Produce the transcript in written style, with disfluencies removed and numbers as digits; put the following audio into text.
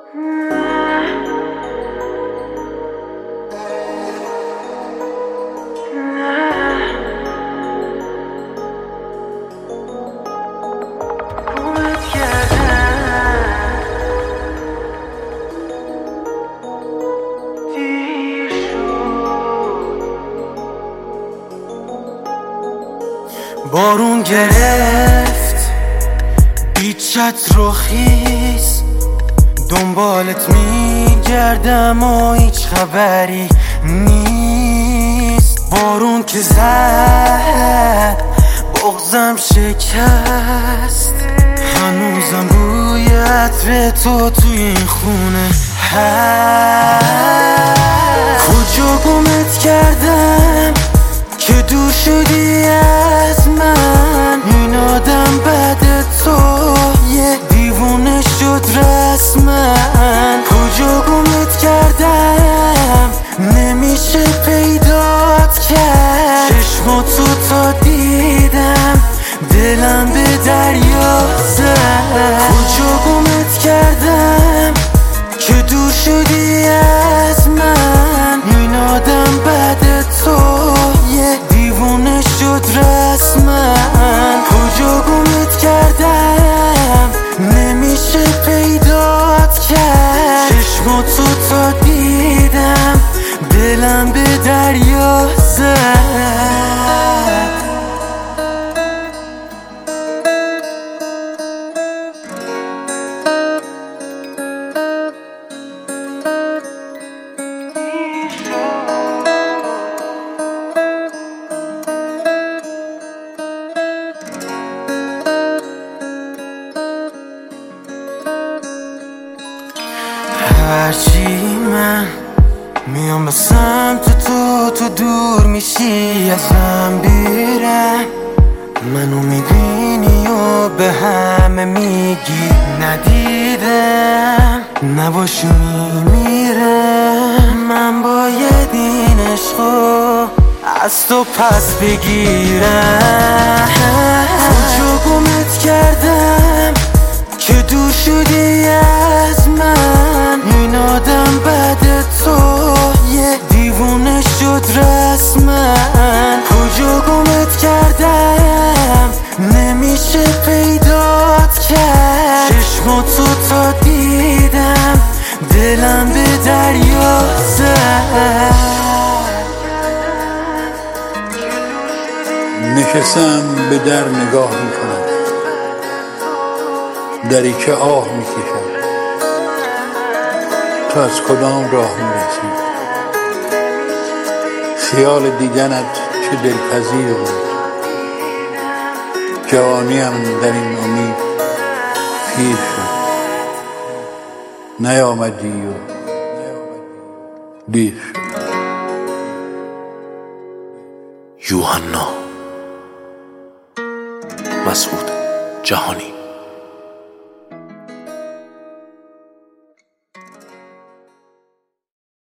بارون گرفت بیچت رو خیز، دنبالت میگردم و هیچ خبری نیست. بارون که زد بغضم شکست، هنوزم بوی عطر تو توی این خونه هست. کجا گمت کردم که دور شدی از من؟ این آدم بعد تو یه دیوونه شد رسما. کجا گمت کردم نمیشه پیدات کرد؟ چشماتو تا دیدم دلم به دریا زد. کجا گمت کردم که دور شدی از من؟ این آدم بعد تو یه دیوونه شد رسما. کجا گمت کردم نمیشه پیدات کرد؟ چشماتو تا دیدم دلم به دریا زد. هرچی من میام به سمت تو دور میشی ازم بیرم. منو میبینی و به همه میگی ندیدم، نباشی میمیرم. من باید این عشقو از تو پس بگیرم. کجا گمت کردم که دور شدی از من؟ این آدم بعد تو یه دیوونه شد رسما. کجا گمت کردم نمیشه پیدات کرد؟ چشماتو تا دیدم دلم به دریا زد. نشستم به در نگاه میکنم، دری که آه میکشد. تو از کدام راه میرسی؟ خیال دیدنت چه دلپذیر بود. جوانیم در این امید پیر شد، نیامدی و دیر شد. یوحنا مسعود جهانی.